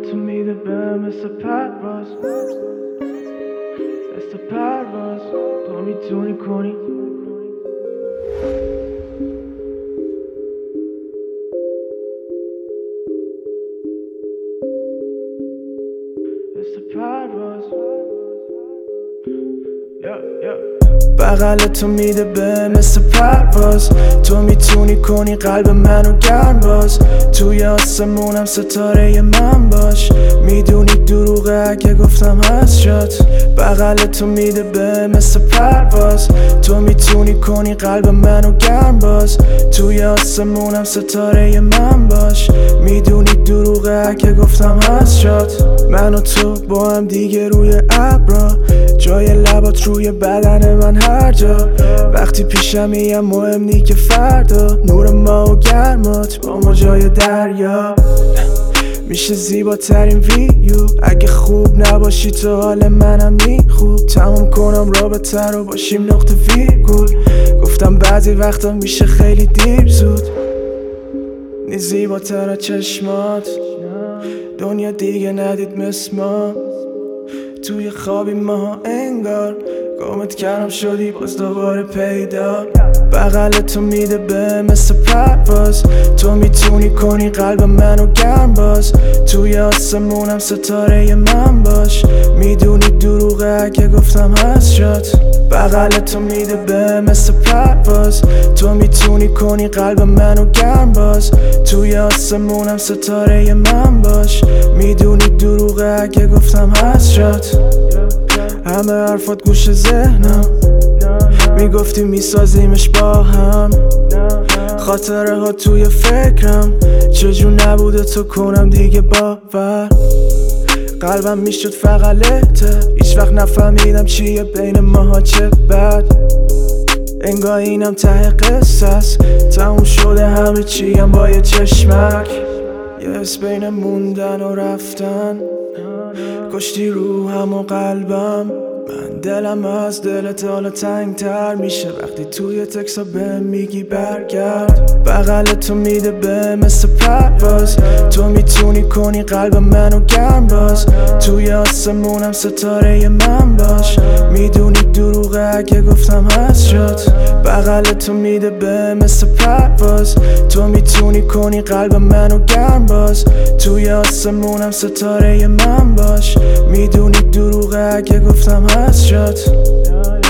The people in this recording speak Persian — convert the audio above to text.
تو میده به مثل پرواز مثل پرواز تو میتونی کنی مثل پرواز بغل تو میده به مثل پرواز تو میتونی کنی قلب منو گرم باز توی آسمونم ستاره من باش میدونی دروغه اگه گفتم هست شد بغل تو میده به مثل پرواز تو میتونی کنی قلب منو گرم باز توی آسمونم ستاره من باش میدونی دروغه اگه گفتم هست شد من و تو با هم دیگه روی ابرا جای لبات روی بدن من هر جا وقتی پیشمی هم مهم نی که فردا نور ما و گرمات با ما جای دریا میشه زیباترین ویو اگه خوب نباشی تو حال منم نی خوب تمام کنم رابطه رو باشیم نقطه ویرگول گفتم بعضی وقتا میشه خیلی دیر زود نی زیباتر از چشمات دنیا دیگه ندید مثل ما توی خوابی ما انگار گمت کردم شدی باز دوباره پیدا بغل تو میده به مثل پرواز تو میتونی کنی قلب منو گرم باز توی آسمونم ستاره من باش میدونی دروغه اگه گفتم هست شد بغل تو میده به مثل پرواز تو میتونی کنی قلب منو گرم باز توی آسمونم ستاره من باش میدونی دروغه اگه گفتم هست شد همه حرفات گوش ذهنم میگفتی میسازیمش با هم خاطره ها توی فکرم چجور نبوده تو کنم دیگه باور قلبم میشد فقلته هیچ وقت نفهمیدم چیه بین ماها چه بد انگار اینم ته قصه است تموم شده همه چیم با یه چشمک یه حس بین موندن و رفتن کشتی روحم و قلبم من دلم از دلت حالا تنگ تر میشه وقتی توی تکسا بهم میگی برگرد بغل تو میده به مثل پرواز تو میتونی کنی قلب منو گرم باز توی آسمونم ستاره من باش میدونی دروغه اگه گفتم هست شد بغل تو میده به مثل پرواز تو میتونی کنی قلب منو گرم باز توی آسمونم ستاره من باش میدونی دروغه اگه گفتم هست شد